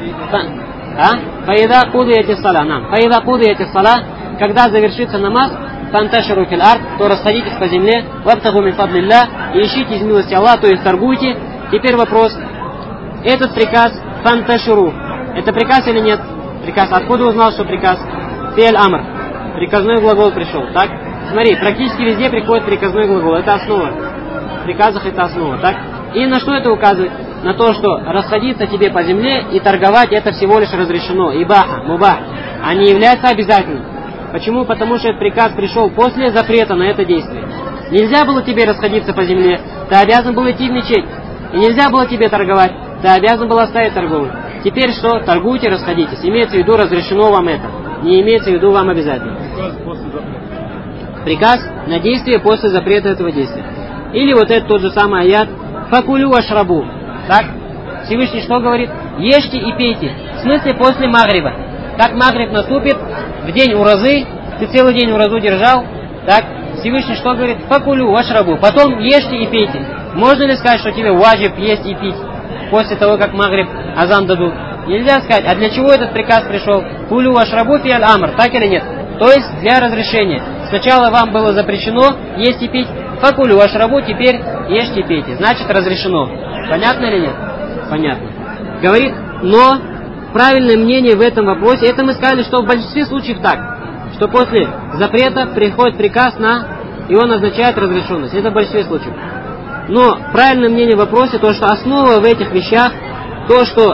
«Фаиза кудияти сала». «Фаиза кудияти сала». Когда завершится намаз, «Фанташиру фил ард», то расходитесь по земле, «Вабтагу мин фадлилля», и ищите из милости Аллаха, то есть торгуйте. Теперь вопрос. Этот приказ «Фанташиру» это приказ или нет? Приказ. Откуда узнал, что приказ? Фиаль амр. Приказной глагол пришел. Так? Смотри, практически везде приходит приказной глагол. Это основа. В приказах это основа. Так? И на что это указывает? На то, что расходиться тебе по земле и торговать это всего лишь разрешено. Ибаха, мубах. А не является обязательным. Почему? Потому что этот приказ пришел после запрета на это действие. Нельзя было тебе расходиться по земле. Ты обязан был идти в мечеть. И нельзя было тебе торговать. Ты обязан был оставить торговлю. Теперь что? Торгуйте, расходитесь. Имеется в виду, разрешено вам это. Не имеется в виду, вам обязательно. Приказ после запрета. Приказ на действие после запрета этого действия. Или вот этот тот же самый аят. Факулю ашрабу. Так? Всевышний что говорит? Ешьте и пейте. В смысле после магриба. Как магриб наступит, в день уразы, ты целый день уразу держал, так? Всевышний что говорит? Факулю ашрабу. Потом ешьте и пейте. Можно ли сказать, что тебе ваджиб есть и пить после того, как магриб азан дадут? Нельзя сказать. А для чего этот приказ пришел? Кулю ашрабу фиаль амр. Так или нет? То есть для разрешения. Сначала вам было запрещено есть и пить. Факулю ашрабу, теперь ешьте и пейте. Значит разрешено. Понятно или нет? понятно. Говорит, но правильное мнение в этом вопросе, это мы сказали, что в большинстве случаев так, что после запрета приходит приказ на, и он означает разрешенность. Это в большинстве случаев. Но правильное мнение в вопросе, то, что основа в этих вещах, то, что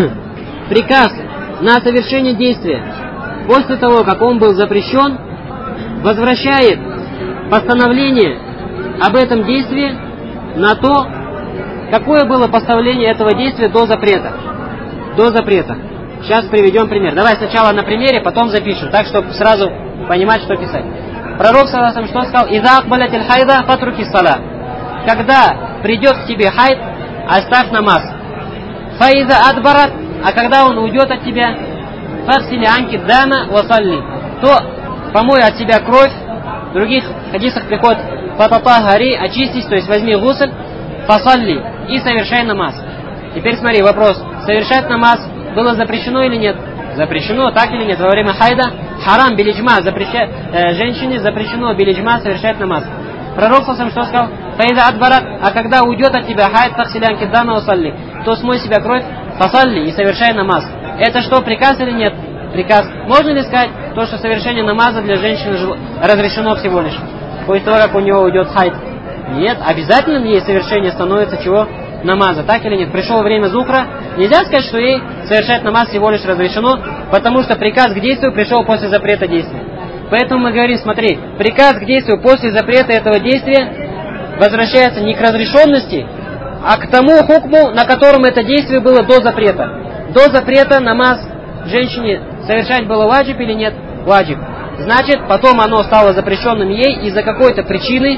приказ на совершение действия после того, как он был запрещен, возвращает постановление об этом действии на то, какое было постановление этого действия до запрета. До запрета. Сейчас приведем пример. Давай сначала на примере, потом запишем, так, чтобы сразу понимать, что писать. Пророк, саллаллаху алейхи ва саллям, что сказал? «Иза акбалятиль хайда фатруки сала». Когда придет к тебе хайд, оставь намаз. Фаиза адбарат, а когда он уйдет от тебя, фарсили анки дана васалли, то помой от себя кровь. В других хадисах приходит фататахари, очистись, то есть возьми гусль, фасалли и совершай намаз. Теперь смотри, вопрос. Совершать намаз было запрещено или нет? Запрещено, так или нет? Во время хайда харам билиджма, запреща... э, женщине запрещено билиджма совершать намаз. Пророк сам что сказал? Фаиза адбарат, а когда уйдет от тебя хайд, фахсилян киддана усалли, то смой себя кровь, фасалли и совершай намаз. Это что, приказ или нет? Приказ. Можно ли сказать то, что совершение намаза для женщины разрешено всего лишь после того, как у него уйдет хайд? Нет, обязательно ей совершение становится чего? Намаза, так или нет? Пришло время зухра, нельзя сказать, что ей совершать намаз всего лишь разрешено, потому что приказ к действию пришел после запрета действия. Поэтому мы говорим, смотри, приказ к действию после запрета этого действия возвращается не к разрешенности, а к тому хукму, на котором это действие было до запрета. До запрета намаз женщине совершать было ваджиб или нет? Ваджиб. Значит, потом оно стало запрещенным ей из-за какой-то причины,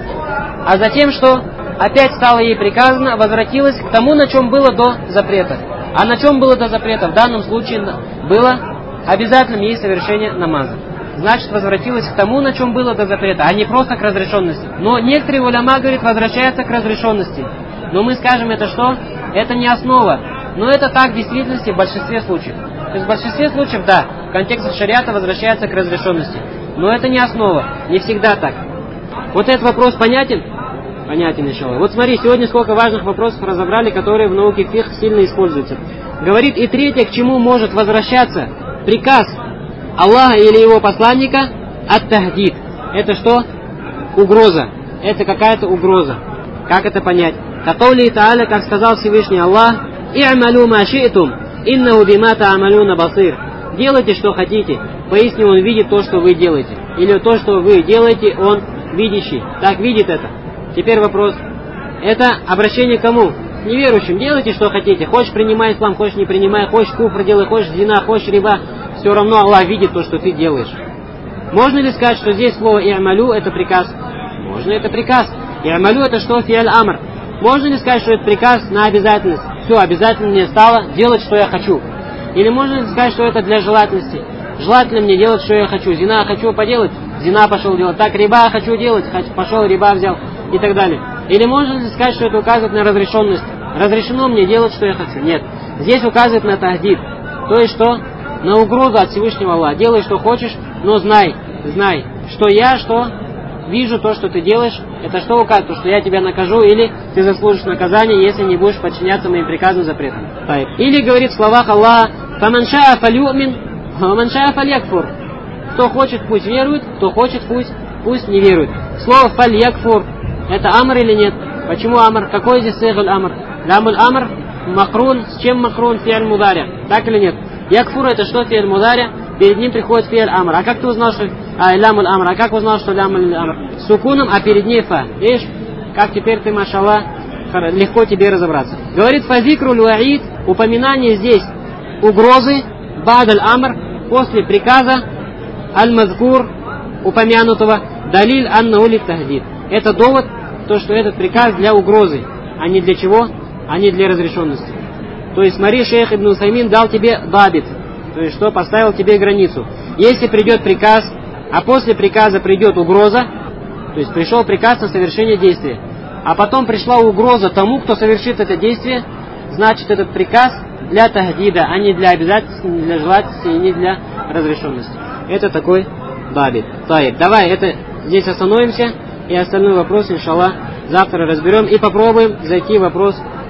а затем что? Опять стало ей приказано, возвратилась к тому, на чем было до запрета. А на чем было до запрета? В данном случае было обязательным ей совершение намаза. Значит, возвратилась к тому, на чем было до запрета, а не просто к разрешенности. Но некоторые уляма, говорят, возвращаются к разрешенности. Но мы скажем, это что? Это не основа. Но это так в действительности в большинстве случаев. То есть в большинстве случаев, да, в контексте шариата возвращается к разрешенности. Но это не основа. Не всегда так. Вот этот вопрос понятен? Понятен еще. Вот смотри, сегодня сколько важных вопросов разобрали, которые в науке фикх сильно используются. Говорит, и третье, к чему может возвращаться приказ Аллаха или его посланника, ат-тахдид. Это что? Угроза. Это какая-то угроза. Как это понять? Катаули та'аля, как сказал Всевышний Аллах, «И'малю ма ши'тум, иннаху бима та'амалюна басир». Делайте, что хотите. Поясню, он видит то, что вы делаете. Или то, что вы делаете, он видящий. Так видит это. Теперь вопрос. Это обращение к кому? К неверующим. Делайте, что хотите. Хочешь, принимай ислам, хочешь, не принимай. Хочешь, куфр делай, хочешь, зина, хочешь, риба. Все равно Аллах видит то, что ты делаешь. Можно ли сказать, что здесь слово «и'малю» это приказ? Можно, это приказ. «И'малю» это что? Фиаль амр. Можно ли сказать, что это приказ на обязательность? Все, обязательно мне стало делать, что я хочу. Или можно ли сказать, что это для желательности? Желательно мне делать, что я хочу. Зина хочу поделать, зина пошел делать. Так, риба хочу делать, пошел, риба взял. И так далее. Или можно ли сказать, что это указывает на разрешенность? Разрешено мне делать, что я хочу? Нет. Здесь указывает на тахдид. То есть что? На угрозу от Всевышнего Аллаха. Делай, что хочешь, но знай, знай, что я, что вижу то, что ты делаешь, это что указывает? То, что я тебя накажу, или ты заслужишь наказание, если не будешь подчиняться моим приказам и запретам. Или говорит в словах Аллаха, «Фаман шаа фалюмин, фаман шаа фалякфур». Кто хочет, пусть верует, кто хочет, пусть, пусть не верует. Слово «фалякфур» это амр или нет? Почему амр? Какой здесь сигаль амр? Лямуль амр, макрун, с чем макрун? Фиаль мударя. Так или нет? Якфур это что? Фиаль мударя. Перед ним приходит фиаль амр. А как ты узнал, что а, лямуль амр? А как узнал, что лямуль амр? С сукуном, а перед ней фа. Видишь? Как теперь ты, машаллах, легко тебе разобраться. Говорит фазикруль ваид, упоминание здесь угрозы, бадаль амр, после приказа, аль-мазкур, упомянутого, далиль аннаулит тахдид. Это довод, то, что этот приказ для угрозы, а не для чего? А не для разрешенности. То есть, смотри, шейх Ибн Усаймин дал тебе дабит, то есть, что поставил тебе границу. Если придет приказ, а после приказа придет угроза, то есть, пришел приказ на совершение действия, а потом пришла угроза тому, кто совершит это действие, значит, этот приказ для тахдида, а не для обязательности, не для желательности и не для разрешенности. Это такой дабит. Таиб. Давай, это здесь остановимся. И остальной вопрос, иншаллах, завтра разберем и попробуем зайти в вопрос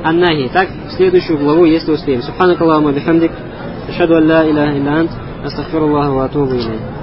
ан-нахи. Так, в следующую главу, если успеем. Субханакаллахумма бихамдик. Ашхаду ан ла иляха илля ант. Астагфируллаха ва атубу илейх.